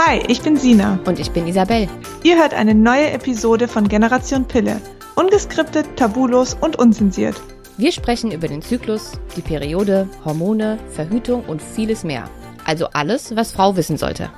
Hi, ich bin Sina. Und ich bin Isabel. Ihr hört eine neue Episode von Generation Pille. Ungeskriptet, tabulos und unzensiert. Wir sprechen über den Zyklus, die Periode, Hormone, Verhütung und vieles mehr. Also alles, was Frau wissen sollte.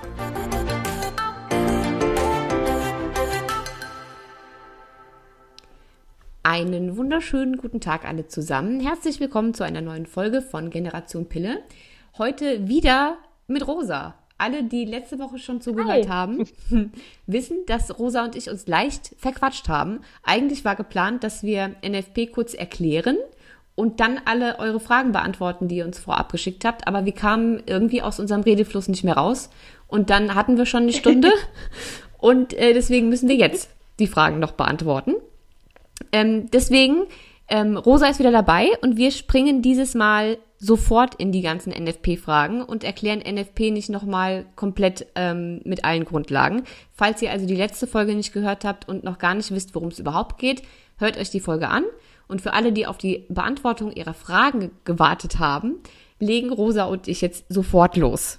Einen wunderschönen guten Tag alle zusammen. Herzlich willkommen zu einer neuen Folge von Generation Pille. Heute wieder mit Rosa. Alle, die letzte Woche schon zugehört haben, wissen, dass Rosa und ich uns leicht verquatscht haben. Eigentlich war geplant, dass wir NFP kurz erklären und dann alle eure Fragen beantworten, die ihr uns vorab geschickt habt. Aber wir kamen irgendwie aus unserem Redefluss nicht mehr raus. Und dann hatten wir schon eine Stunde. Und deswegen müssen wir jetzt die Fragen noch beantworten. Deswegen, Rosa ist wieder dabei und wir springen dieses Mal sofort in die ganzen NFP-Fragen und erklären NFP nicht nochmal komplett mit allen Grundlagen. Falls ihr also die letzte Folge nicht gehört habt und noch gar nicht wisst, worum es überhaupt geht, hört euch die Folge an. Und für alle, die auf die Beantwortung ihrer Fragen gewartet haben, legen Rosa und ich jetzt sofort los.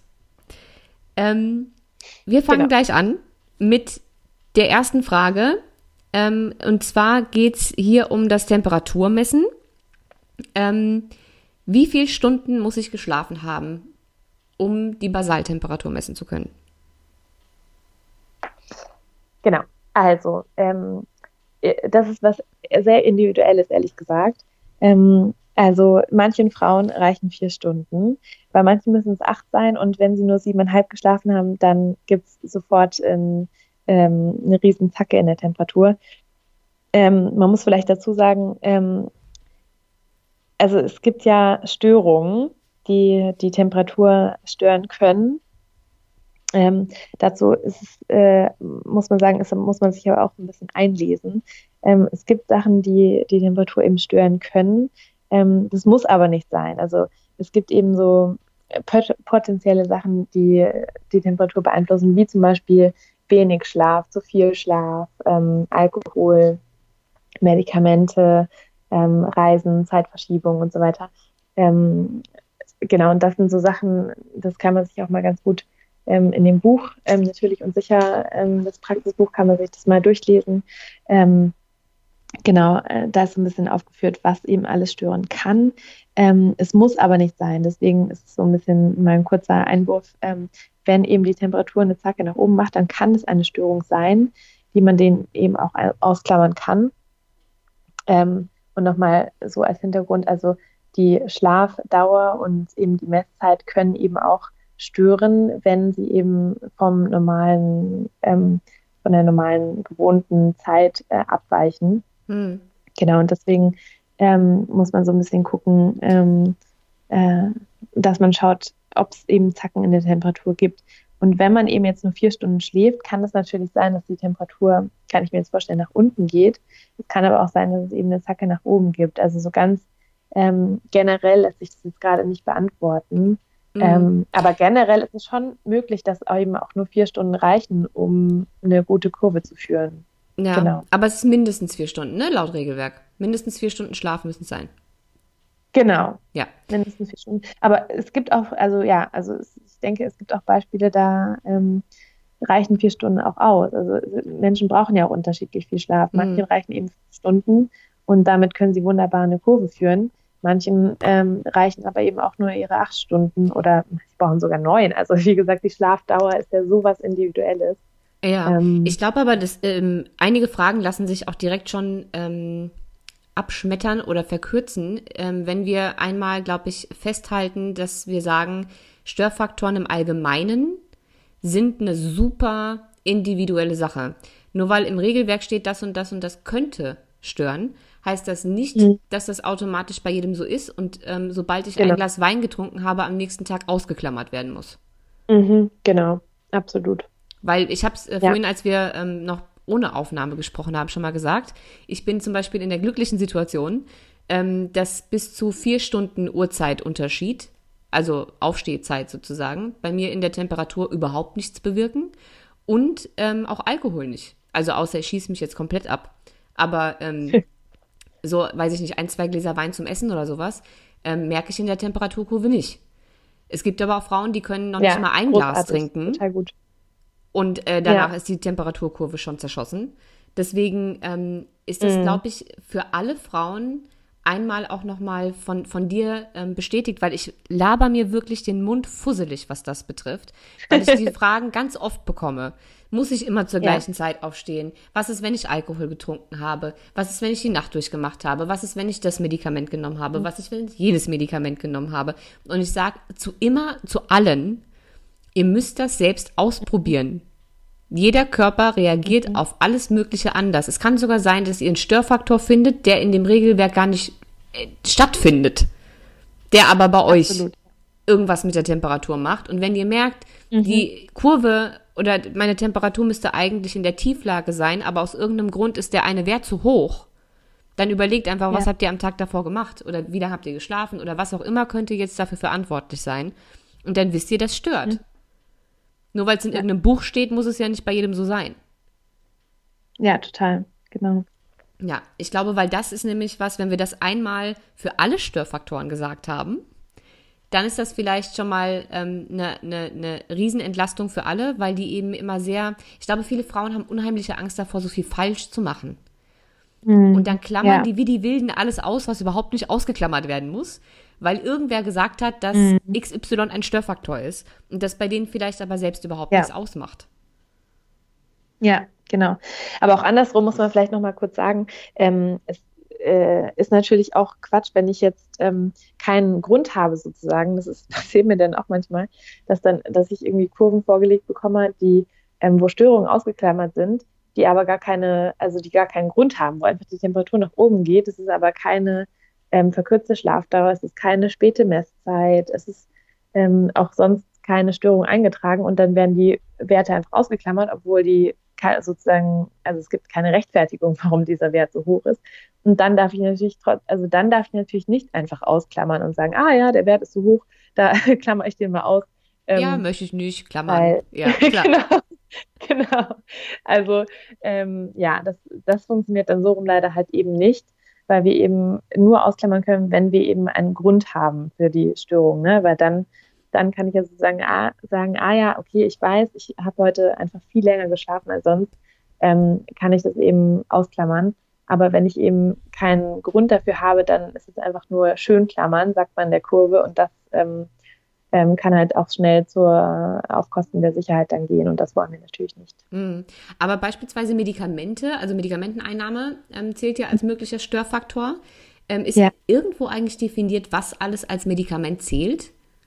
Wir fangen gleich an mit der ersten Frage. Und zwar geht's hier um das Temperaturmessen. Wie viele Stunden muss ich geschlafen haben, um die Basaltemperatur messen zu können? Genau, also das ist was sehr Individuelles, ehrlich gesagt. Also manchen Frauen reichen 4 Stunden, bei manchen müssen es 8 sein und wenn sie nur 7,5 geschlafen haben, dann gibt es sofort eine riesen Zacke in der Temperatur. Man muss vielleicht dazu sagen, also es gibt ja Störungen, die die Temperatur stören können. Dazu ist es, muss man sagen, muss man sich aber auch ein bisschen einlesen. Es gibt Sachen, die die Temperatur eben stören können. Das muss aber nicht sein. Also es gibt eben so potenzielle Sachen, die die Temperatur beeinflussen, wie zum Beispiel wenig Schlaf, zu viel Schlaf, Alkohol, Medikamente, Reisen, Zeitverschiebung und so weiter. Genau, und das sind so Sachen, das kann man sich auch mal ganz gut in dem Buch, natürlich und sicher, das Praxisbuch kann man sich das mal durchlesen. Genau, da ist so ein bisschen aufgeführt, was eben alles stören kann. Es muss aber nicht sein, deswegen ist es so ein bisschen mal ein kurzer Einwurf. Wenn eben die Temperatur eine Zacke nach oben macht, dann kann es eine Störung sein, die man den eben auch ausklammern kann. Und nochmal so als Hintergrund, also die Schlafdauer und eben die Messzeit können eben auch stören, wenn sie eben von der normalen gewohnten Zeit abweichen. Genau, und deswegen muss man so ein bisschen gucken, dass man schaut, ob es eben Zacken in der Temperatur gibt. Und wenn man eben jetzt nur 4 Stunden schläft, kann es natürlich sein, dass die Temperatur, kann ich mir jetzt vorstellen, nach unten geht. Es kann aber auch sein, dass es eben eine Zacke nach oben gibt. Also so ganz generell lässt sich das jetzt gerade nicht beantworten. Aber generell ist es schon möglich, dass eben auch nur 4 Stunden reichen, um eine gute Kurve zu führen. Ja, genau. Aber es ist mindestens 4 Stunden, ne, laut Regelwerk. Mindestens 4 Stunden Schlaf müssen es sein. Genau. Ja. Mindestens 4 Stunden. Aber es gibt auch, ich denke, es gibt auch Beispiele, da reichen 4 Stunden auch aus. Also Menschen brauchen ja auch unterschiedlich viel Schlaf. Manchen reichen eben 5 Stunden und damit können sie wunderbar eine Kurve führen. Manchen reichen aber eben auch nur ihre 8 Stunden oder sie brauchen sogar 9. Also wie gesagt, die Schlafdauer ist ja sowas Individuelles. Ja, ich glaube aber, dass einige Fragen lassen sich auch direkt schon abschmettern oder verkürzen, wenn wir einmal, glaube ich, festhalten, dass wir sagen, Störfaktoren im Allgemeinen sind eine super individuelle Sache. Nur weil im Regelwerk steht, das und das und das könnte stören, heißt das nicht, dass das automatisch bei jedem so ist und sobald ich ein Glas Wein getrunken habe, am nächsten Tag ausgeklammert werden muss. Genau, absolut. Weil ich habe es vorhin, als wir noch ohne Aufnahme gesprochen haben, schon mal gesagt, ich bin zum Beispiel in der glücklichen Situation, dass bis zu 4 Stunden Uhrzeitunterschied, also Aufstehzeit sozusagen, bei mir in der Temperatur überhaupt nichts bewirken und auch Alkohol nicht. Also außer ich schieße mich jetzt komplett ab. Aber so, weiß ich nicht, 1, 2 Gläser Wein zum Essen oder sowas, merke ich in der Temperaturkurve nicht. Es gibt aber auch Frauen, die können noch nicht mal ein Glas trinken. Total gut. Und danach ist die Temperaturkurve schon zerschossen. Deswegen ist das, glaube ich, für alle Frauen einmal auch nochmal von dir bestätigt, weil ich laber mir wirklich den Mund fusselig, was das betrifft, weil ich die Fragen ganz oft bekomme. Muss ich immer zur gleichen Zeit aufstehen? Was ist, wenn ich Alkohol getrunken habe? Was ist, wenn ich die Nacht durchgemacht habe? Was ist, wenn ich das Medikament genommen habe? Was ist, wenn ich jedes Medikament genommen habe? Und ich sage zu allen, ihr müsst das selbst ausprobieren. Jeder Körper reagiert auf alles Mögliche anders. Es kann sogar sein, dass ihr einen Störfaktor findet, der in dem Regelwerk gar nicht stattfindet, der aber bei euch irgendwas mit der Temperatur macht. Und wenn ihr merkt, die Kurve oder meine Temperatur müsste eigentlich in der Tieflage sein, aber aus irgendeinem Grund ist der eine Wert zu hoch, dann überlegt einfach, was habt ihr am Tag davor gemacht oder wie lange habt ihr geschlafen oder was auch immer könnte jetzt dafür verantwortlich sein. Und dann wisst ihr, das stört. Nur weil es in irgendeinem Buch steht, muss es ja nicht bei jedem so sein. Ja, total, genau. Ja, ich glaube, weil das ist nämlich was, wenn wir das einmal für alle Störfaktoren gesagt haben, dann ist das vielleicht schon mal eine Riesenentlastung für alle, weil die eben immer ich glaube, viele Frauen haben unheimliche Angst davor, so viel falsch zu machen. Und dann klammern die wie die Wilden alles aus, was überhaupt nicht ausgeklammert werden muss, weil irgendwer gesagt hat, dass XY ein Störfaktor ist und das bei denen vielleicht aber selbst überhaupt nichts ausmacht. Ja, genau. Aber auch andersrum muss man vielleicht noch mal kurz sagen, es ist natürlich auch Quatsch, wenn ich jetzt keinen Grund habe sozusagen. Passiert mir dann auch manchmal, dass ich irgendwie Kurven vorgelegt bekomme, die, wo Störungen ausgeklammert sind, die aber gar keinen Grund haben, wo einfach die Temperatur nach oben geht. Es ist aber keine verkürzte Schlafdauer, es ist keine späte Messzeit, es ist auch sonst keine Störung eingetragen und dann werden die Werte einfach ausgeklammert, obwohl die sozusagen, also es gibt keine Rechtfertigung, warum dieser Wert so hoch ist. Und dann darf ich natürlich nicht einfach ausklammern und sagen, der Wert ist so hoch, da klammer ich den mal aus. Möchte ich nicht, klammern. Ja, klar. Genau. Also, das funktioniert dann so rum leider halt eben nicht, weil wir eben nur ausklammern können, wenn wir eben einen Grund haben für die Störung, ne? Weil dann kann ich ja sozusagen sagen, okay, ich weiß, ich habe heute einfach viel länger geschlafen als sonst, kann ich das eben ausklammern. Aber wenn ich eben keinen Grund dafür habe, dann ist es einfach nur schön klammern, sagt man in der Kurve, und das kann halt auch schnell auf Kosten der Sicherheit dann gehen und das wollen wir natürlich nicht. Aber beispielsweise Medikamente, also Medikamenteneinnahme zählt ja als möglicher Störfaktor. Ist irgendwo eigentlich definiert, was alles als Medikament zählt?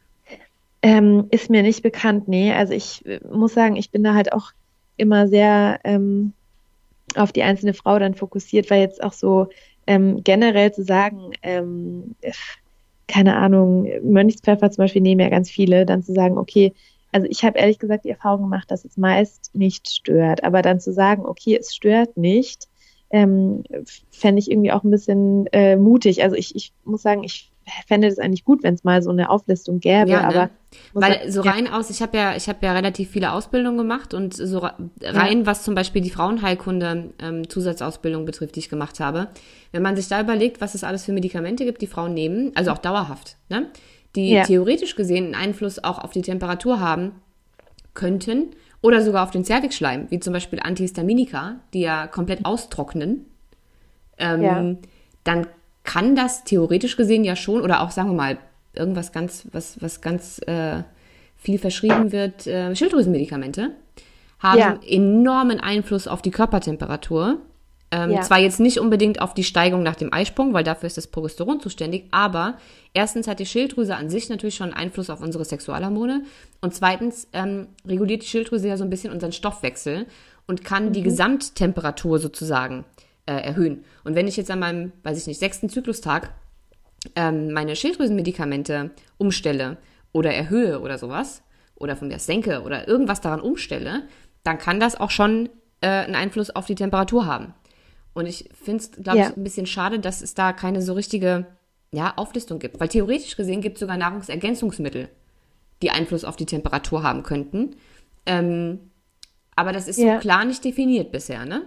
Ist mir nicht bekannt, nee. Also ich muss sagen, ich bin da halt auch immer sehr auf die einzelne Frau dann fokussiert, weil jetzt auch so generell zu sagen, keine Ahnung, Mönchspfeffer zum Beispiel nehmen ja ganz viele, dann zu sagen, okay, also ich habe ehrlich gesagt die Erfahrung gemacht, dass es meist nicht stört, aber dann zu sagen, okay, es stört nicht, fände ich irgendwie auch ein bisschen mutig. Also ich muss sagen, ich fände es eigentlich gut, wenn es mal so eine Auflistung gäbe, ja, ne? Aber weil so rein aus, ich habe ja relativ viele Ausbildungen gemacht und so rein, was zum Beispiel die Frauenheilkunde Zusatzausbildung betrifft, die ich gemacht habe, wenn man sich da überlegt, was es alles für Medikamente gibt, die Frauen nehmen, also auch dauerhaft, ne? Die theoretisch gesehen einen Einfluss auch auf die Temperatur haben könnten oder sogar auf den Zervixschleim, wie zum Beispiel Antihistaminika, die ja komplett austrocknen, dann kann das theoretisch gesehen ja schon, oder auch, sagen wir mal, irgendwas was ganz viel verschrieben wird, Schilddrüsenmedikamente, haben enormen Einfluss auf die Körpertemperatur. Zwar jetzt nicht unbedingt auf die Steigung nach dem Eisprung, weil dafür ist das Progesteron zuständig, aber erstens hat die Schilddrüse an sich natürlich schon Einfluss auf unsere Sexualhormone und zweitens reguliert die Schilddrüse ja so ein bisschen unseren Stoffwechsel und kann die Gesamttemperatur sozusagen erhöhen. Und wenn ich jetzt an meinem, 6. Zyklustag meine Schilddrüsenmedikamente umstelle oder erhöhe oder sowas, oder von mir senke oder irgendwas daran umstelle, dann kann das auch schon einen Einfluss auf die Temperatur haben. Und ich finde es, glaube ich, ein bisschen schade, dass es da keine so richtige Auflistung gibt. Weil theoretisch gesehen gibt es sogar Nahrungsergänzungsmittel, die Einfluss auf die Temperatur haben könnten. Aber das ist so klar nicht definiert bisher, ne?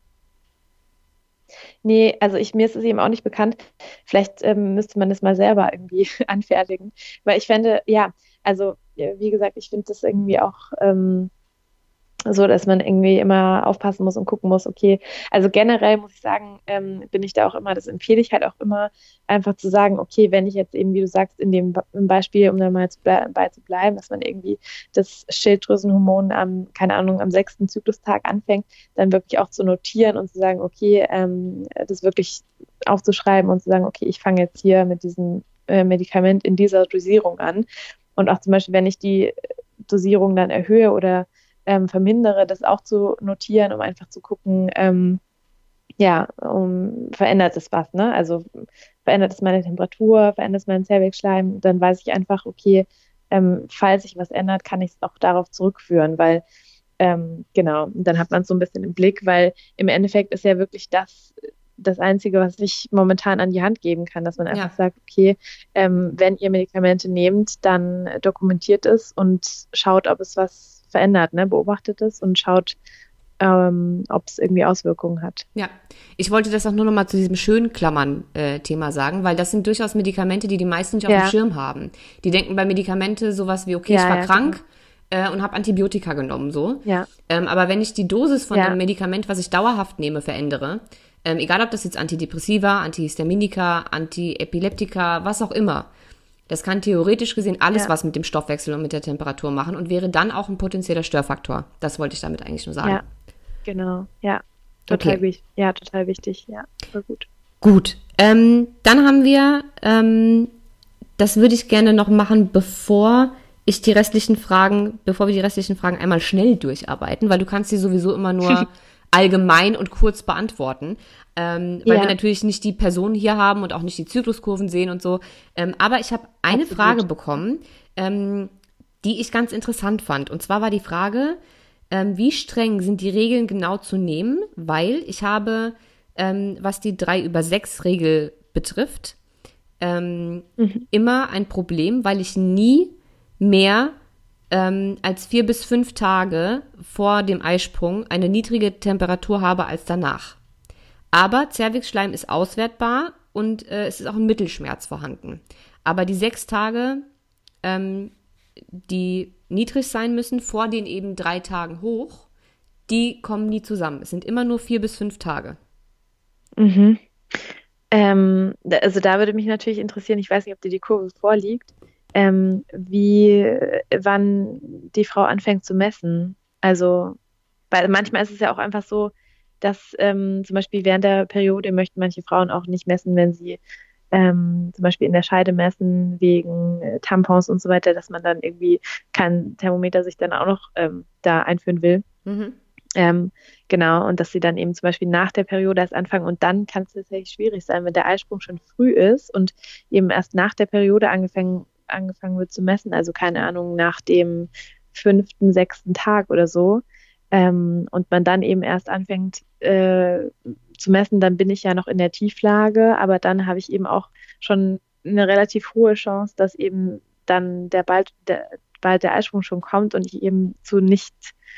Nee, also mir ist es eben auch nicht bekannt. Vielleicht müsste man das mal selber irgendwie anfertigen. Weil ich fände, wie gesagt, ich finde das irgendwie auch so, dass man irgendwie immer aufpassen muss und gucken muss, okay, also generell muss ich sagen, bin ich da auch immer, das empfehle ich halt auch immer, einfach zu sagen, okay, wenn ich jetzt eben, wie du sagst, im Beispiel, um da mal bei zu bleiben, dass man irgendwie das Schilddrüsenhormon keine Ahnung, am 6. Zyklustag anfängt, dann wirklich auch zu notieren und zu sagen, okay, das wirklich aufzuschreiben und zu sagen, okay, ich fange jetzt hier mit diesem Medikament in dieser Dosierung an. Und auch zum Beispiel, wenn ich die Dosierung dann erhöhe oder vermindere, das auch zu notieren, um einfach zu gucken, verändert es was, ne? Also verändert es meine Temperatur, verändert es meinen Zellwechselschleim, dann weiß ich einfach, okay, falls sich was ändert, kann ich es auch darauf zurückführen, weil genau, dann hat man es so ein bisschen im Blick, weil im Endeffekt ist ja wirklich das Einzige, was ich momentan an die Hand geben kann, dass man einfach sagt, okay, wenn ihr Medikamente nehmt, dann dokumentiert es und schaut, ob es was verändert, ne? Beobachtet es und schaut, ob es irgendwie Auswirkungen hat. Ja, ich wollte das auch nur noch mal zu diesem Schönklammern-Thema sagen, weil das sind durchaus Medikamente, die meisten nicht auf dem Schirm haben. Die denken bei Medikamente sowas wie, okay, ich war krank und habe Antibiotika genommen, so. Ja. Aber wenn ich die Dosis von einem Medikament, was ich dauerhaft nehme, verändere, egal ob das jetzt Antidepressiva, Antihistaminika, Antiepileptika, was auch immer, das kann theoretisch gesehen alles was mit dem Stoffwechsel und mit der Temperatur machen und wäre dann auch ein potenzieller Störfaktor. Das wollte ich damit eigentlich nur sagen. Ja, genau. Ja, total wichtig. Ja, total wichtig. Ja, voll gut. Gut. Dann haben wir, das würde ich gerne noch machen, bevor wir die restlichen Fragen einmal schnell durcharbeiten, weil du kannst sie sowieso immer nur allgemein und kurz beantworten, weil wir natürlich nicht die Personen hier haben und auch nicht die Zykluskurven sehen und so. Aber ich habe eine Frage bekommen, die ich ganz interessant fand. Und zwar war die Frage, wie streng sind die Regeln genau zu nehmen? Weil ich habe, was die 3/6-Regel betrifft, immer ein Problem, weil ich nie mehr als 4 bis 5 Tage vor dem Eisprung eine niedrige Temperatur habe als danach. Aber Zervixschleim ist auswertbar und es ist auch ein Mittelschmerz vorhanden. Aber die 6 Tage, die niedrig sein müssen, vor den eben 3 Tagen hoch, die kommen nie zusammen. Es sind immer nur 4 bis 5 Tage. Mhm. Also da würde mich natürlich interessieren, ich weiß nicht, ob dir die Kurve vorliegt, wann die Frau anfängt zu messen. Also, weil manchmal ist es ja auch einfach so, dass zum Beispiel während der Periode möchten manche Frauen auch nicht messen, wenn sie zum Beispiel in der Scheide messen, wegen Tampons und so weiter, dass man dann irgendwie kein Thermometer sich dann auch noch da einführen will. Mhm. Genau, und dass sie dann eben zum Beispiel nach der Periode erst anfangen und dann kann es tatsächlich schwierig sein, wenn der Eisprung schon früh ist und eben erst nach der Periode angefangen wird zu messen, also keine Ahnung, nach dem 5., 6. Tag oder so, und man dann eben erst anfängt zu messen, dann bin ich ja noch in der Tieflage, aber dann habe ich eben auch schon eine relativ hohe Chance, dass eben dann bald der Eisprung schon kommt und ich eben zu nicht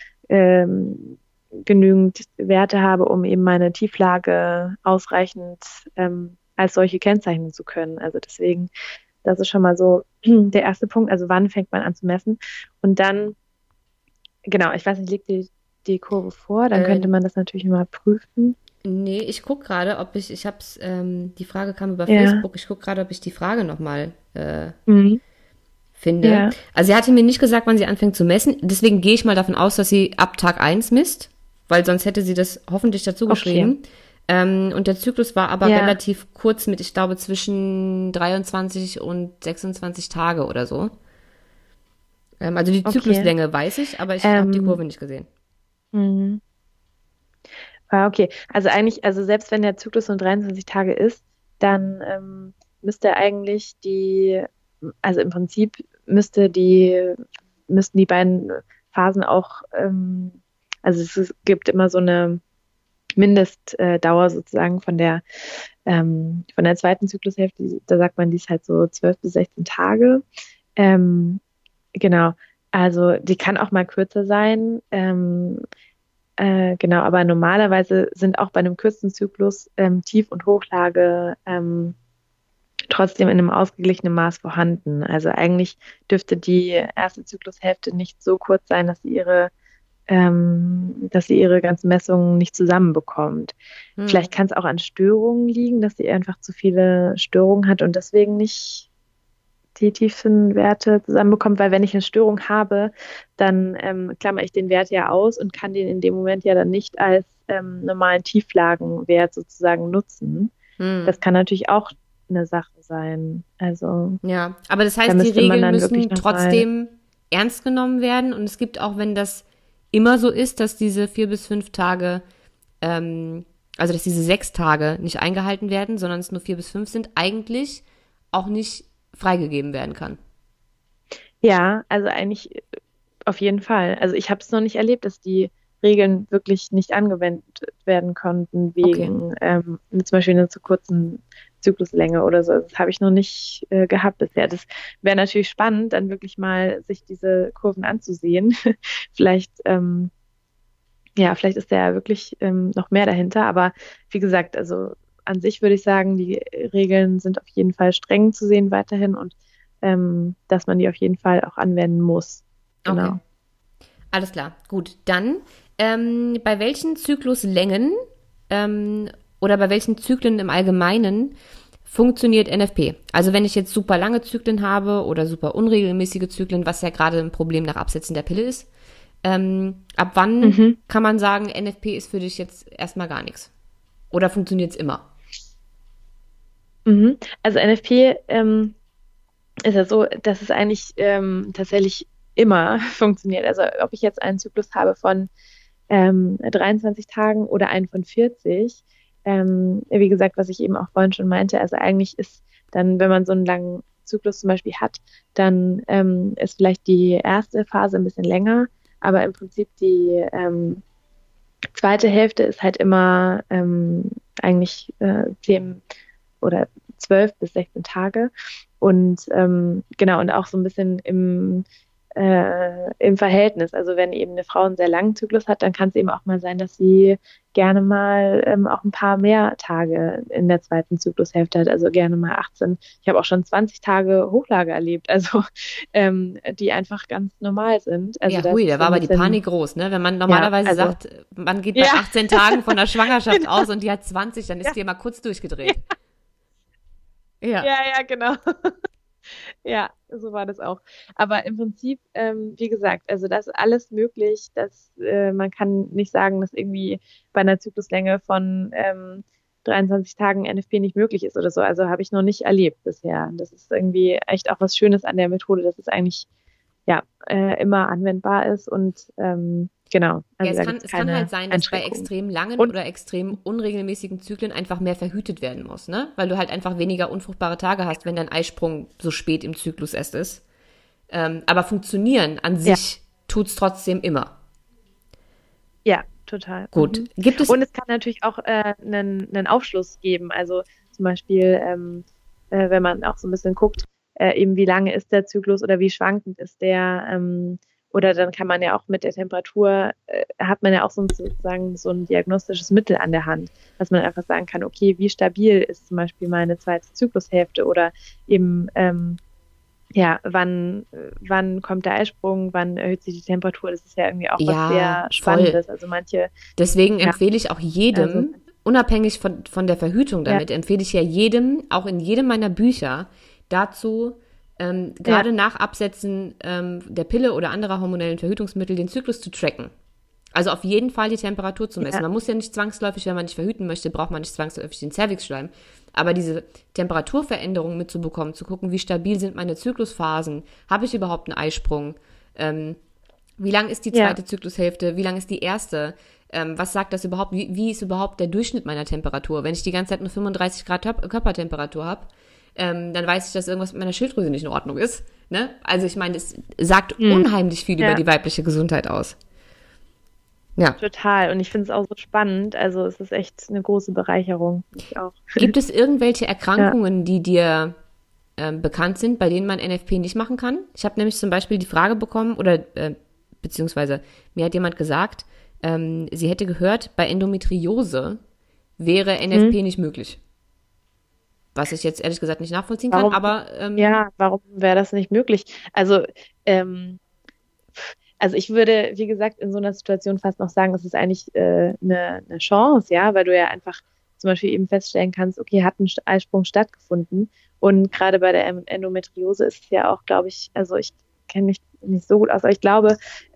genügend Werte habe, um eben meine Tieflage ausreichend als solche kennzeichnen zu können. Also deswegen, das ist schon mal so der erste Punkt. Also wann fängt man an zu messen? Und dann, genau, ich weiß nicht, liegt die Kurve vor? Dann könnte man das natürlich mal prüfen. Nee, ich gucke gerade, ob ich die Frage kam über Facebook, ich gucke gerade, ob ich die Frage nochmal finde. Ja. Also sie hatte mir nicht gesagt, wann sie anfängt zu messen, deswegen gehe ich mal davon aus, dass sie ab Tag 1 misst, weil sonst hätte sie das hoffentlich dazu geschrieben. Und der Zyklus war aber relativ kurz mit, ich glaube, zwischen 23 und 26 Tage oder so. Also die Zykluslänge weiß ich, aber ich habe die Kurve nicht gesehen. Mhm. Okay, also eigentlich, also selbst wenn der Zyklus nur 23 Tage ist, dann müsste eigentlich also im Prinzip müssten die beiden Phasen auch, also es gibt immer so eine Mindestdauer sozusagen von der zweiten Zyklushälfte, da sagt man, die ist halt so 12 bis 16 Tage. Genau, also die kann auch mal kürzer sein. Genau, aber normalerweise sind auch bei einem kurzen Zyklus Tief- und Hochlage trotzdem in einem ausgeglichenen Maß vorhanden. Also eigentlich dürfte die erste Zyklushälfte nicht so kurz sein, dass sie ihre dass sie ihre ganzen Messungen nicht zusammenbekommt. Vielleicht kann es auch an Störungen liegen, dass sie einfach zu viele Störungen hat und deswegen nicht die tiefen Werte zusammenbekommt, weil wenn ich eine Störung habe, dann klammer ich den Wert ja aus und kann den in dem Moment ja dann nicht als normalen Tieflagenwert sozusagen nutzen. Das kann natürlich auch eine Sache sein. Also ja, aber das heißt, die Regeln müssen trotzdem ernst genommen werden und es gibt auch, wenn das immer so ist, dass diese 4 bis 5 Tage, also dass diese 6 Tage nicht eingehalten werden, sondern es nur 4 bis 5 sind, eigentlich auch nicht freigegeben werden kann. Ja, also eigentlich auf jeden Fall. Also ich habe es noch nicht erlebt, dass die Regeln wirklich nicht angewendet werden konnten wegen zum Beispiel einer zu kurzen Zykluslänge oder so. Das habe ich noch nicht gehabt bisher. Das wäre natürlich spannend, dann wirklich mal sich diese Kurven anzusehen. Vielleicht, vielleicht ist da ja wirklich noch mehr dahinter. Aber wie gesagt, also an sich würde ich sagen, die Regeln sind auf jeden Fall streng zu sehen weiterhin und dass man die auf jeden Fall auch anwenden muss. Genau. Okay. Alles klar, gut. Dann, bei welchen Zykluslängen oder bei welchen Zyklen im Allgemeinen funktioniert NFP? Also wenn ich jetzt super lange Zyklen habe oder super unregelmäßige Zyklen, was ja gerade ein Problem nach Absetzen der Pille ist, ab wann kann man sagen, NFP ist für dich jetzt erstmal gar nichts? Oder funktioniert es immer? Also NFP ist ja so, dass es eigentlich tatsächlich immer funktioniert. Also ob ich jetzt einen Zyklus habe von 23 Tagen oder einen von 40, wie gesagt, was ich eben auch vorhin schon meinte, also eigentlich ist dann, wenn man so einen langen Zyklus zum Beispiel hat, dann ist vielleicht die erste Phase ein bisschen länger, aber im Prinzip die zweite Hälfte ist halt immer eigentlich 10 oder 12 bis 16 Tage und genau, und auch so ein bisschen im Verhältnis. Also wenn eben eine Frau einen sehr langen Zyklus hat, dann kann es eben auch mal sein, dass sie gerne mal auch ein paar mehr Tage in der zweiten Zyklushälfte hat, also gerne mal 18. Ich habe auch schon 20 Tage Hochlage erlebt, also die einfach ganz normal sind. Also ja, hui, da war aber die Panik groß, ne? Wenn man normalerweise sagt, man geht bei 18 Tagen von der Schwangerschaft aus und die hat 20, dann ist die mal kurz durchgedreht. Ja, genau. Ja, so war das auch. Aber im Prinzip, wie gesagt, also das ist alles möglich. Man kann nicht sagen, dass irgendwie bei einer Zykluslänge von 23 Tagen NFP nicht möglich ist oder so. Also habe ich noch nicht erlebt bisher. Das ist irgendwie echt auch was Schönes an der Methode, dass es eigentlich immer anwendbar ist und genau. Also es kann halt sein, dass bei extrem langen oder extrem unregelmäßigen Zyklen einfach mehr verhütet werden muss, ne? Weil du halt einfach weniger unfruchtbare Tage hast, wenn dein Eisprung so spät im Zyklus erst ist. Aber funktionieren an sich tut's trotzdem immer. Ja, total. Gut. Und es kann natürlich auch einen Aufschluss geben. Also zum Beispiel, wenn man auch so ein bisschen guckt, eben wie lange ist der Zyklus oder wie schwankend ist der, oder dann kann man ja auch mit der Temperatur, hat man ja auch sozusagen so ein diagnostisches Mittel an der Hand, dass man einfach sagen kann, okay, wie stabil ist zum Beispiel meine zweite Zyklushälfte oder eben, wann kommt der Eisprung, wann erhöht sich die Temperatur, das ist ja irgendwie auch was sehr Spannendes. Also Deswegen empfehle ich auch jedem, unabhängig von der Verhütung damit, empfehle ich ja jedem, auch in jedem meiner Bücher, dazu, gerade nach Absetzen der Pille oder anderer hormonellen Verhütungsmittel den Zyklus zu tracken. Also auf jeden Fall die Temperatur zu messen. Ja. Man muss ja nicht zwangsläufig, wenn man nicht verhüten möchte, braucht man nicht zwangsläufig den Cervixschleim. Aber diese Temperaturveränderung mitzubekommen, zu gucken, wie stabil sind meine Zyklusphasen, habe ich überhaupt einen Eisprung, wie lang ist die zweite Zyklushälfte, wie lang ist die erste, was sagt das überhaupt, wie ist überhaupt der Durchschnitt meiner Temperatur? Wenn ich die ganze Zeit nur 35 Grad Körpertemperatur habe, dann weiß ich, dass irgendwas mit meiner Schilddrüse nicht in Ordnung ist. Ne? Also ich meine, es sagt unheimlich viel über die weibliche Gesundheit aus. Ja. Total. Und ich finde es auch so spannend. Also es ist echt eine große Bereicherung. Ich auch. Gibt es irgendwelche Erkrankungen, die dir bekannt sind, bei denen man NFP nicht machen kann? Ich habe nämlich zum Beispiel die Frage bekommen, oder beziehungsweise mir hat jemand gesagt, sie hätte gehört, bei Endometriose wäre NFP nicht möglich. Was ich jetzt ehrlich gesagt nicht nachvollziehen kann, aber... warum wäre das nicht möglich? Also Also ich würde, wie gesagt, in so einer Situation fast noch sagen, es ist eigentlich eine Chance, ja, weil du ja einfach zum Beispiel eben feststellen kannst, okay, hat ein Eisprung stattgefunden. Und gerade bei der Endometriose ist es ja auch, glaube ich, also ich kenne mich nicht so gut aus, aber ich glaube,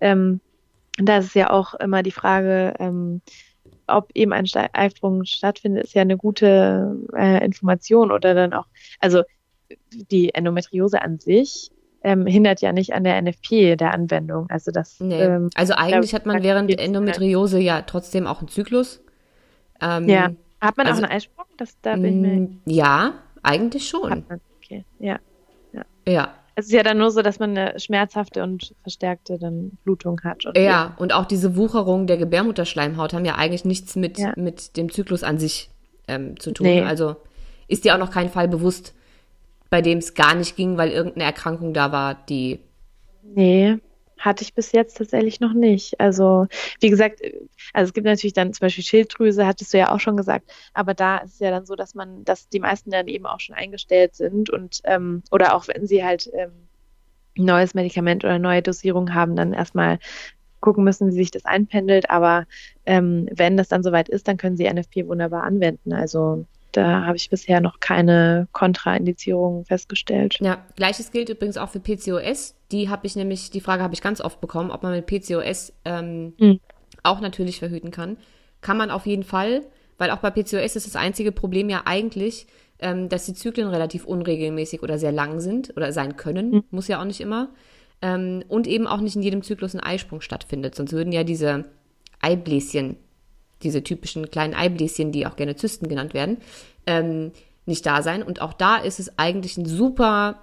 da ist es ja auch immer die Frage, ob eben ein Eisprung stattfindet, ist ja eine gute Information oder dann auch, also die Endometriose an sich hindert ja nicht an der NFP, der Anwendung. Also das, Nee. Also eigentlich hat man während Endometriose ja trotzdem auch einen Zyklus. Ja. Hat man auch also, einen Eisprung? Da bin ich mir. Ja, eigentlich schon. Hat man. Okay. Ja. Ja. Es ist ja dann nur so, dass man eine schmerzhafte und verstärkte dann Blutung hat. Und Ja, und auch diese Wucherung der Gebärmutterschleimhaut haben ja eigentlich nichts mit dem Zyklus an sich zu tun. Nee. Also ist dir auch noch kein Fall bewusst, bei dem es gar nicht ging, weil irgendeine Erkrankung da war, die... Nee, hatte ich bis jetzt tatsächlich noch nicht. Also, wie gesagt, also es gibt natürlich dann zum Beispiel Schilddrüse, hattest du ja auch schon gesagt, aber da ist es ja dann so, dass die meisten dann eben auch schon eingestellt sind und oder auch wenn sie halt ein neues Medikament oder eine neue Dosierung haben, dann erstmal gucken müssen, wie sich das einpendelt. Aber wenn das dann soweit ist, dann können sie NFP wunderbar anwenden. Also da habe ich bisher noch keine Kontraindizierung festgestellt. Ja, gleiches gilt übrigens auch für PCOS. Die Frage habe ich ganz oft bekommen, ob man mit PCOS auch natürlich verhüten kann. Kann man auf jeden Fall, weil auch bei PCOS ist das einzige Problem ja eigentlich, dass die Zyklen relativ unregelmäßig oder sehr lang sind oder sein können, muss ja auch nicht immer. Und eben auch nicht in jedem Zyklus ein Eisprung stattfindet. Sonst würden ja diese Eibläschen, diese typischen kleinen Eibläschen, die auch gerne Zysten genannt werden, nicht da sein. Und auch da ist es eigentlich eine super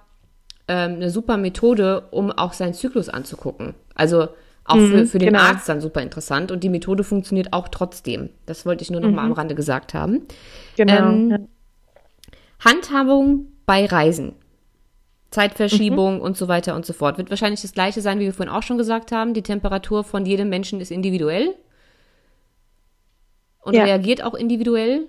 Methode, um auch seinen Zyklus anzugucken. Also auch für den Arzt dann super interessant. Und die Methode funktioniert auch trotzdem. Das wollte ich nur noch mal am Rande gesagt haben. Genau. Handhabung bei Reisen. Zeitverschiebung und so weiter und so fort. Wird wahrscheinlich das Gleiche sein, wie wir vorhin auch schon gesagt haben. Die Temperatur von jedem Menschen ist individuell. Und reagiert auch individuell?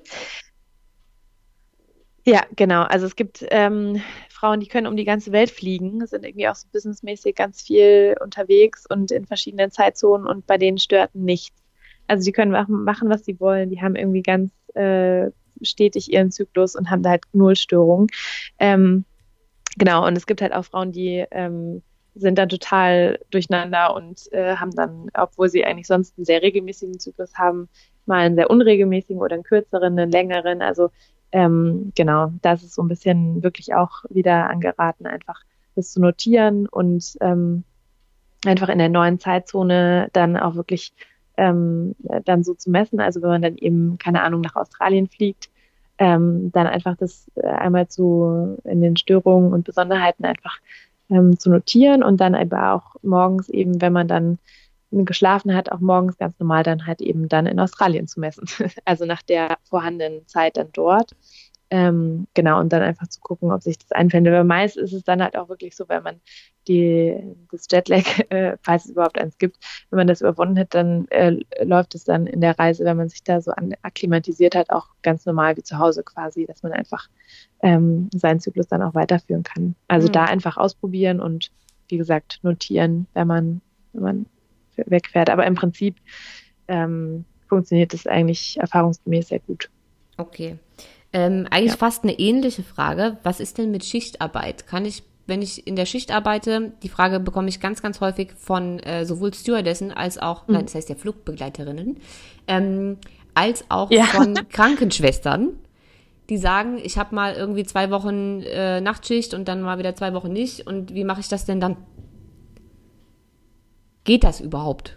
Ja, genau. Also es gibt Frauen, die können um die ganze Welt fliegen, sind irgendwie auch so businessmäßig ganz viel unterwegs und in verschiedenen Zeitzonen und bei denen stört nichts. Also die können machen, was sie wollen. Die haben irgendwie ganz stetig ihren Zyklus und haben da halt null Störungen. Genau, und es gibt halt auch Frauen, die sind dann total durcheinander und haben dann, obwohl sie eigentlich sonst einen sehr regelmäßigen Zyklus haben, mal einen sehr unregelmäßigen oder einen kürzeren, einen längeren. Also genau, das ist so ein bisschen wirklich auch wieder angeraten, einfach das zu notieren und einfach in der neuen Zeitzone dann auch wirklich dann so zu messen. Also wenn man dann eben, keine Ahnung, nach Australien fliegt, dann einfach das einmal in den Störungen und Besonderheiten einfach zu notieren und dann aber auch morgens eben, wenn man dann geschlafen hat, auch morgens ganz normal dann halt eben dann in Australien zu messen. Also nach der vorhandenen Zeit dann dort. Genau, und dann einfach zu gucken, ob sich das einfände. Weil meist ist es dann halt auch wirklich so, wenn man das Jetlag, falls es überhaupt eins gibt, wenn man das überwunden hat, dann läuft es dann in der Reise, wenn man sich da so akklimatisiert hat, auch ganz normal wie zu Hause quasi, dass man einfach seinen Zyklus dann auch weiterführen kann. Also da einfach ausprobieren und wie gesagt notieren, wenn man wegfährt. Aber im Prinzip funktioniert das eigentlich erfahrungsgemäß sehr gut. Okay. Eigentlich fast eine ähnliche Frage. Was ist denn mit Schichtarbeit? Kann ich, wenn ich in der Schicht arbeite, die Frage bekomme ich ganz, ganz häufig von sowohl Stewardessen als auch, nein, das heißt ja Flugbegleiterinnen, als auch von Krankenschwestern, die sagen, ich habe mal irgendwie 2 Wochen Nachtschicht und dann mal wieder 2 Wochen nicht. Und wie mache ich das denn dann? Geht das überhaupt?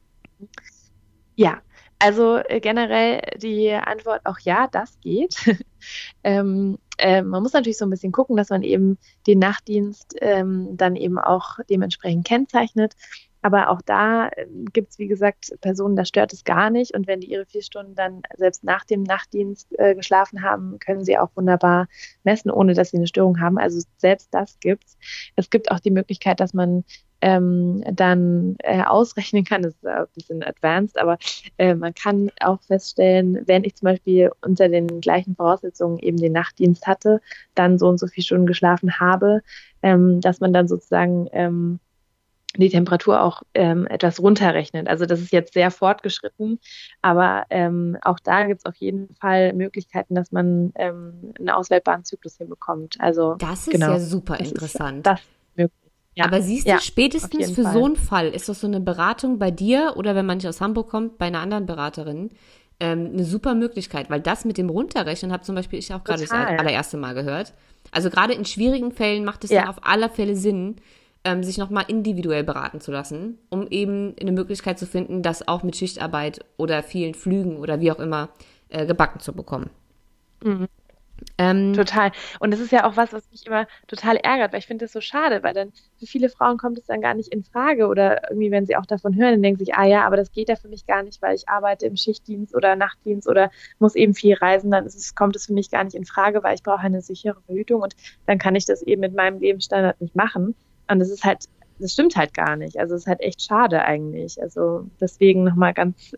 Ja, also generell die Antwort auch ja, das geht. Man muss natürlich so ein bisschen gucken, dass man eben den Nachtdienst dann eben auch dementsprechend kennzeichnet. Aber auch da gibt es, wie gesagt, Personen, da stört es gar nicht. Und wenn die ihre 4 Stunden dann selbst nach dem Nachtdienst geschlafen haben, können sie auch wunderbar messen, ohne dass sie eine Störung haben. Also selbst das gibt's. Es gibt auch die Möglichkeit, dass man dann ausrechnen kann, das ist ein bisschen advanced, aber man kann auch feststellen, wenn ich zum Beispiel unter den gleichen Voraussetzungen eben den Nachtdienst hatte, dann so und so viele Stunden geschlafen habe, dass man dann sozusagen die Temperatur auch etwas runterrechnet. Also das ist jetzt sehr fortgeschritten, aber auch da gibt es auf jeden Fall Möglichkeiten, dass man einen auswählbaren Zyklus hinbekommt. Also Das ist genau, ja super das interessant. das ist möglich. Ja, Aber siehst du, ja, spätestens für so einen Fall ist doch so eine Beratung bei dir oder wenn man nicht aus Hamburg kommt, bei einer anderen Beraterin eine super Möglichkeit, weil das mit dem Runterrechnen habe zum Beispiel ich auch gerade das allererste Mal gehört. Also gerade in schwierigen Fällen macht es dann auf alle Fälle Sinn, sich nochmal individuell beraten zu lassen, um eben eine Möglichkeit zu finden, das auch mit Schichtarbeit oder vielen Flügen oder wie auch immer gebacken zu bekommen. Mhm. Total. Und das ist ja auch was mich immer total ärgert, weil ich finde das so schade, weil dann für viele Frauen kommt es dann gar nicht in Frage oder irgendwie, wenn sie auch davon hören, dann denken sich, ja, aber das geht ja für mich gar nicht, weil ich arbeite im Schichtdienst oder Nachtdienst oder muss eben viel reisen, dann kommt es für mich gar nicht in Frage, weil ich brauche eine sichere Verhütung und dann kann ich das eben mit meinem Lebensstandard nicht machen. Und das ist halt, das stimmt halt gar nicht. Also es ist halt echt schade eigentlich. Also deswegen nochmal ganz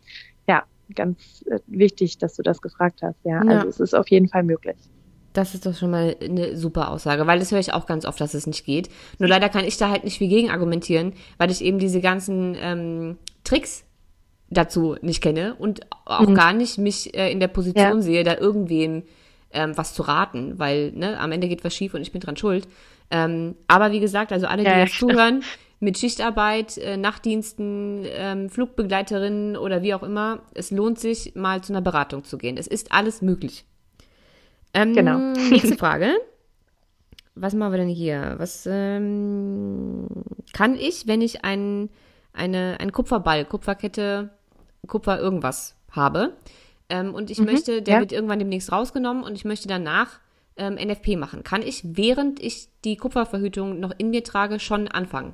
wichtig, dass du das gefragt hast. Ja, also es ist auf jeden Fall möglich. Das ist doch schon mal eine super Aussage, weil das höre ich auch ganz oft, dass es nicht geht. Nur leider kann ich da halt nicht viel gegen argumentieren, weil ich eben diese ganzen Tricks dazu nicht kenne und auch gar nicht mich in der Position sehe, da irgendwem was zu raten, weil am Ende geht was schief und ich bin dran schuld. Aber wie gesagt, also alle, die jetzt zuhören, mit Schichtarbeit, Nachtdiensten, Flugbegleiterinnen oder wie auch immer, es lohnt sich, mal zu einer Beratung zu gehen. Es ist alles möglich. Genau. Nächste Frage. Was machen wir denn hier? Was kann ich, wenn ich einen Kupferball, Kupferkette, Kupfer irgendwas habe und ich möchte, der wird irgendwann demnächst rausgenommen und ich möchte danach NFP machen. Kann ich, während ich die Kupferverhütung noch in mir trage, schon anfangen?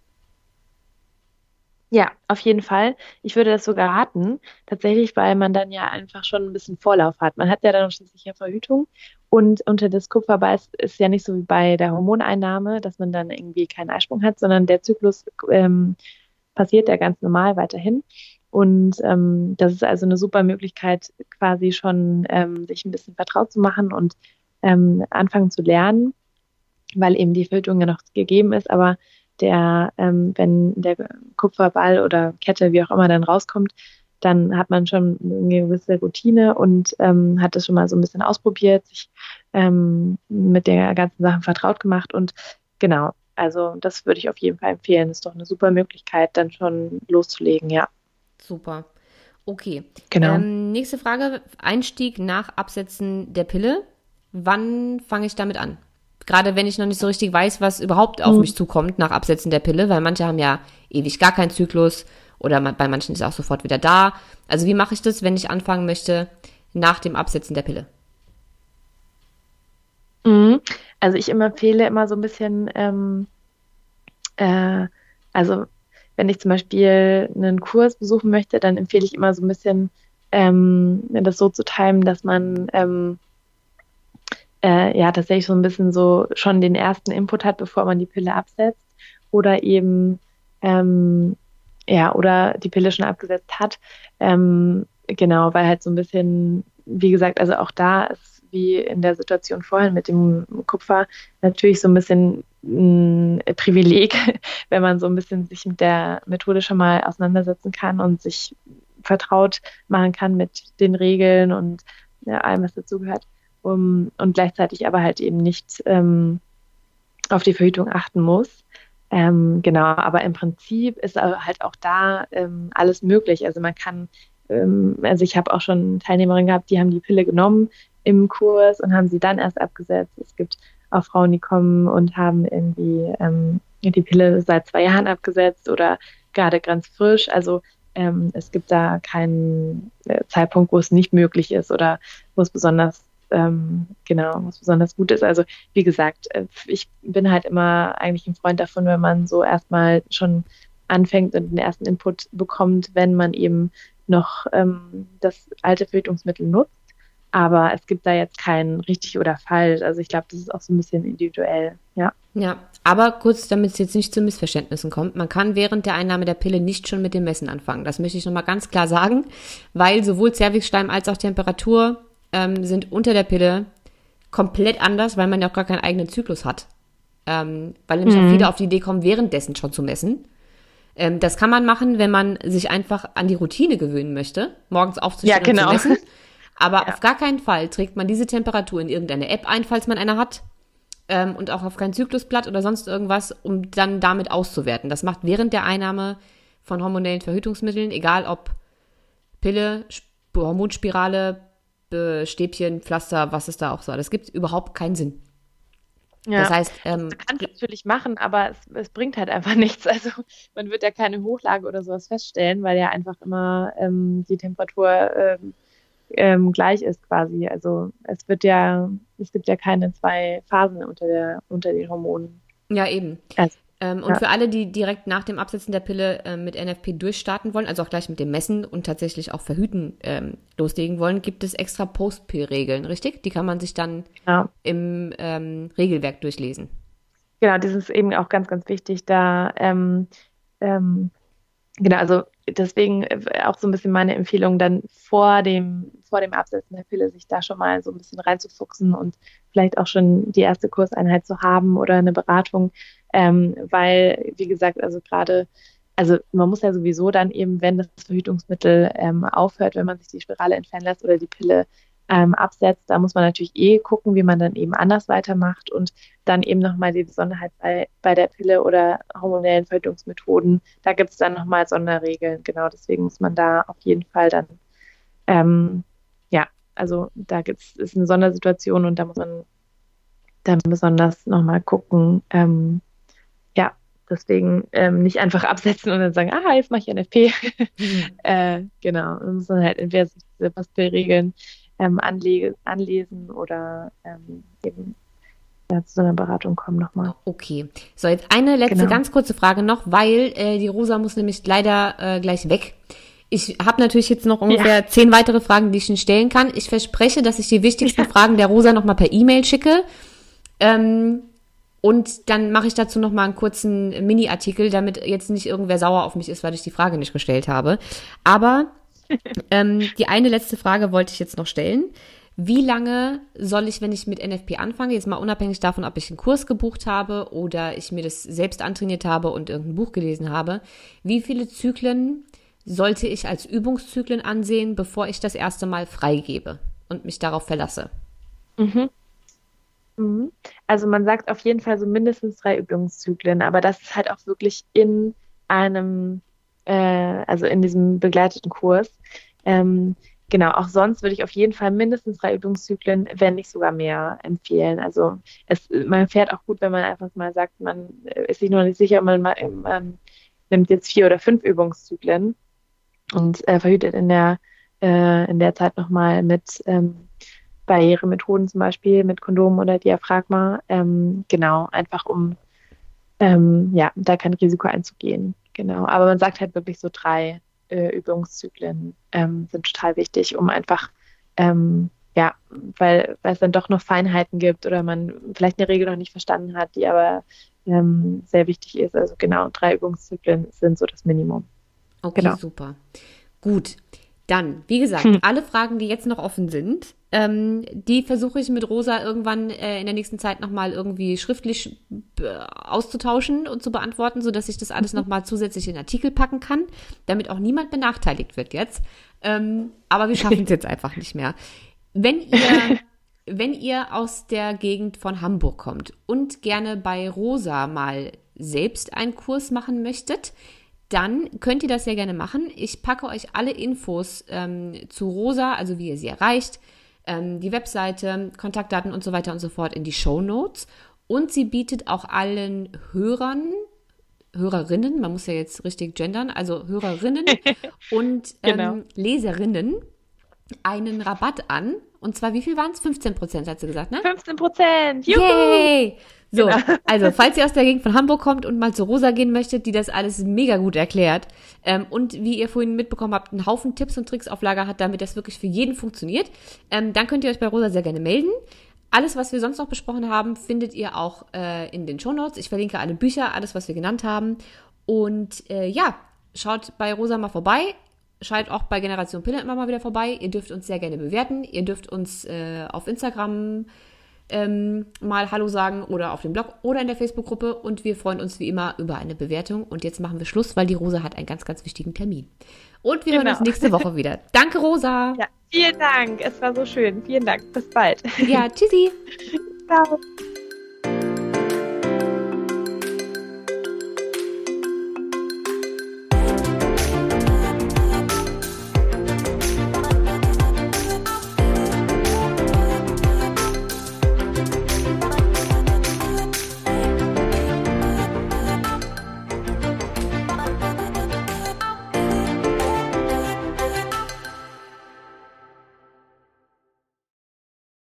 Ja, auf jeden Fall. Ich würde das sogar raten, tatsächlich, weil man dann ja einfach schon ein bisschen Vorlauf hat. Man hat ja dann schließlich ja Verhütung und unter des Kupferballs ist ja nicht so wie bei der Hormoneinnahme, dass man dann irgendwie keinen Eisprung hat, sondern der Zyklus passiert ja ganz normal weiterhin. Und das ist also eine super Möglichkeit, quasi schon sich ein bisschen vertraut zu machen und anfangen zu lernen, weil eben die Verhütung ja noch gegeben ist, aber wenn der Kupferball oder Kette, wie auch immer, dann rauskommt, dann hat man schon eine gewisse Routine und hat das schon mal so ein bisschen ausprobiert, sich mit der ganzen Sache vertraut gemacht und genau, also das würde ich auf jeden Fall empfehlen. Das ist doch eine super Möglichkeit, dann schon loszulegen, ja. Super. Okay. Genau. Nächste Frage, Einstieg nach Absetzen der Pille. Wann fange ich damit an? Gerade wenn ich noch nicht so richtig weiß, was überhaupt auf mich zukommt nach Absetzen der Pille, weil manche haben ja ewig gar keinen Zyklus oder bei manchen ist er auch sofort wieder da. Also wie mache ich das, wenn ich anfangen möchte nach dem Absetzen der Pille? Also ich empfehle immer so ein bisschen, also wenn ich zum Beispiel einen Kurs besuchen möchte, dann empfehle ich immer so ein bisschen, das so zu timen, dass man tatsächlich so ein bisschen so schon den ersten Input hat, bevor man die Pille absetzt oder eben oder die Pille schon abgesetzt hat. Genau, weil halt so ein bisschen, wie gesagt, also auch da ist wie in der Situation vorhin mit dem Kupfer natürlich so ein bisschen ein Privileg, wenn man so ein bisschen sich mit der Methode schon mal auseinandersetzen kann und sich vertraut machen kann mit den Regeln und allem, was dazugehört. Und gleichzeitig aber halt eben nicht auf die Verhütung achten muss. Genau, aber im Prinzip ist halt auch da alles möglich. Also man kann, also ich habe auch schon Teilnehmerinnen gehabt, die haben die Pille genommen im Kurs und haben sie dann erst abgesetzt. Es gibt auch Frauen, die kommen und haben irgendwie die Pille seit 2 Jahren abgesetzt oder gerade ganz frisch. Also es gibt da keinen Zeitpunkt, wo es nicht möglich ist oder wo es besonders was besonders gut ist. Also wie gesagt, ich bin halt immer eigentlich ein Freund davon, wenn man so erstmal schon anfängt und den ersten Input bekommt, wenn man eben noch das alte Verhütungsmittel nutzt. Aber es gibt da jetzt kein richtig oder falsch. Also ich glaube, das ist auch so ein bisschen individuell, ja. Ja, aber kurz, damit es jetzt nicht zu Missverständnissen kommt, man kann während der Einnahme der Pille nicht schon mit dem Messen anfangen. Das möchte ich nochmal ganz klar sagen, weil sowohl Zervixschleim als auch Temperatur sind unter der Pille komplett anders, weil man ja auch gar keinen eigenen Zyklus hat. weil nämlich auch viele auf die Idee kommen, währenddessen schon zu messen. Das kann man machen, wenn man sich einfach an die Routine gewöhnen möchte, morgens aufzustehen und zu messen. Aber auf gar keinen Fall trägt man diese Temperatur in irgendeine App ein, falls man eine hat. Und auch auf kein Zyklusblatt oder sonst irgendwas, um dann damit auszuwerten. Das macht während der Einnahme von hormonellen Verhütungsmitteln, egal ob Pille, Hormonspirale, Stäbchen, Pflaster, was es da auch so. Das gibt überhaupt keinen Sinn. Ja. Das heißt, man kann es natürlich machen, aber es bringt halt einfach nichts. Also man wird ja keine Hochlage oder sowas feststellen, weil ja einfach immer die Temperatur gleich ist quasi. Also es gibt ja keine zwei Phasen unter den Hormonen. Ja, eben. Also, und für alle, die direkt nach dem Absetzen der Pille mit NFP durchstarten wollen, also auch gleich mit dem Messen und tatsächlich auch Verhüten loslegen wollen, gibt es extra Post-Pill-Regeln, richtig? Die kann man sich dann im Regelwerk durchlesen. Genau, das ist eben auch ganz, ganz wichtig, da genau, also deswegen auch so ein bisschen meine Empfehlung, dann vor dem Absetzen der Pille sich da schon mal so ein bisschen reinzufuchsen und vielleicht auch schon die erste Kurseinheit zu haben oder eine Beratung, weil, wie gesagt, also man muss ja sowieso dann eben, wenn das Verhütungsmittel aufhört, wenn man sich die Spirale entfernen lässt oder die Pille absetzt, da muss man natürlich gucken, wie man dann eben anders weitermacht und dann eben nochmal die Besonderheit bei der Pille oder hormonellen Verhütungsmethoden, da gibt es dann nochmal Sonderregeln, genau, deswegen muss man da auf jeden Fall dann, also da ist eine Sondersituation und da muss man dann besonders nochmal gucken, deswegen nicht einfach absetzen und dann sagen, jetzt mache ich NFP. Genau, dann muss man halt entweder sich diese Post-Pill-Regeln anlesen oder eben zu so einer Beratung kommen nochmal. Okay. So, jetzt eine letzte ganz kurze Frage noch, weil die Rosa muss nämlich leider gleich weg. Ich habe natürlich jetzt noch ungefähr 10 weitere Fragen, die ich Ihnen stellen kann. Ich verspreche, dass ich die wichtigsten Fragen der Rosa nochmal per E-Mail schicke. Und dann mache ich dazu nochmal einen kurzen Mini-Artikel, damit jetzt nicht irgendwer sauer auf mich ist, weil ich die Frage nicht gestellt habe. Aber die eine letzte Frage wollte ich jetzt noch stellen. Wie lange soll ich, wenn ich mit NFP anfange, jetzt mal unabhängig davon, ob ich einen Kurs gebucht habe oder ich mir das selbst antrainiert habe und irgendein Buch gelesen habe, wie viele Zyklen sollte ich als Übungszyklen ansehen, bevor ich das erste Mal freigebe und mich darauf verlasse? Also man sagt auf jeden Fall so mindestens 3 Übungszyklen, aber das ist halt auch wirklich in einem, also in diesem begleiteten Kurs. Genau, auch sonst würde ich auf jeden Fall mindestens 3 Übungszyklen, wenn nicht sogar mehr, empfehlen. Also man fährt auch gut, wenn man einfach mal sagt, man ist sich noch nicht sicher, man nimmt jetzt 4 oder 5 Übungszyklen und verhütet in der Zeit nochmal mit Barrieremethoden zum Beispiel, mit Kondom oder Diaphragma. Genau, einfach um da kein Risiko einzugehen. Genau, aber man sagt halt wirklich so 3 Übungszyklen sind total wichtig, um einfach, weil es dann doch noch Feinheiten gibt oder man vielleicht eine Regel noch nicht verstanden hat, die aber sehr wichtig ist. Also genau, 3 Übungszyklen sind so das Minimum. Okay, genau. Super. Gut, dann, wie gesagt, alle Fragen, die jetzt noch offen sind, die versuche ich mit Rosa irgendwann in der nächsten Zeit nochmal irgendwie schriftlich auszutauschen und zu beantworten, sodass ich das alles nochmal zusätzlich in Artikel packen kann, damit auch niemand benachteiligt wird jetzt. Aber wir schaffen es jetzt einfach nicht mehr. Wenn ihr aus der Gegend von Hamburg kommt und gerne bei Rosa mal selbst einen Kurs machen möchtet, dann könnt ihr das sehr gerne machen. Ich packe euch alle Infos zu Rosa, also wie ihr sie erreicht, die Webseite, Kontaktdaten und so weiter und so fort in die Shownotes. Und sie bietet auch allen Hörerinnen, man muss ja jetzt richtig gendern, also Hörerinnen und Leserinnen einen Rabatt an. Und zwar, wie viel waren es? 15%, hat sie gesagt, ne? 15%! Juhu! Yay! So, also, falls ihr aus der Gegend von Hamburg kommt und mal zu Rosa gehen möchtet, die das alles mega gut erklärt und wie ihr vorhin mitbekommen habt, einen Haufen Tipps und Tricks auf Lager hat, damit das wirklich für jeden funktioniert, dann könnt ihr euch bei Rosa sehr gerne melden. Alles, was wir sonst noch besprochen haben, findet ihr auch in den Shownotes. Ich verlinke alle Bücher, alles, was wir genannt haben. Und schaut bei Rosa mal vorbei. Schaut auch bei Generation Pille immer mal wieder vorbei. Ihr dürft uns sehr gerne bewerten. Ihr dürft uns auf Instagram mal Hallo sagen oder auf dem Blog oder in der Facebook-Gruppe. Und wir freuen uns wie immer über eine Bewertung. Und jetzt machen wir Schluss, weil die Rosa hat einen ganz, ganz wichtigen Termin. Und wir hören uns nächste Woche wieder. Danke, Rosa. Ja, vielen Dank. Es war so schön. Vielen Dank. Bis bald. Ja, tschüssi. Ciao.